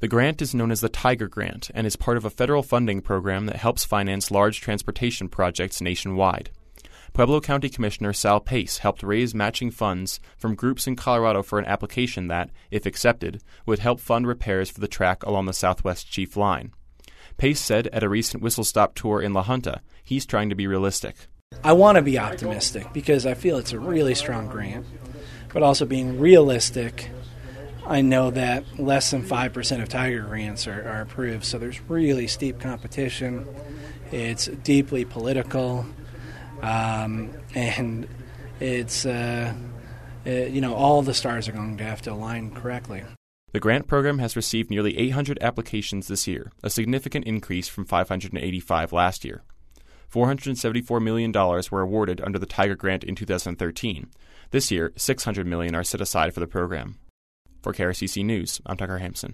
The grant is known as the Tiger Grant and is part of a federal funding program that helps finance large transportation projects nationwide. Pueblo County Commissioner Sal Pace helped raise matching funds from groups in Colorado for an application that, if accepted, would help fund repairs for the track along the Southwest Chief Line. Pace said at a recent whistle-stop tour in La Junta, he's trying to be realistic. I want to be optimistic because I feel it's a really strong grant, but also being realistic, I know that less than 5% of Tiger grants are approved, so there's really steep competition. It's deeply political, and it's, all the stars are going to have to align correctly. The grant program has received nearly 800 applications this year, a significant increase from 585 last year. $474 million were awarded under the Tiger Grant in 2013. This year, $600 million are set aside for the program. For KRCC News, I'm Tucker Hampson.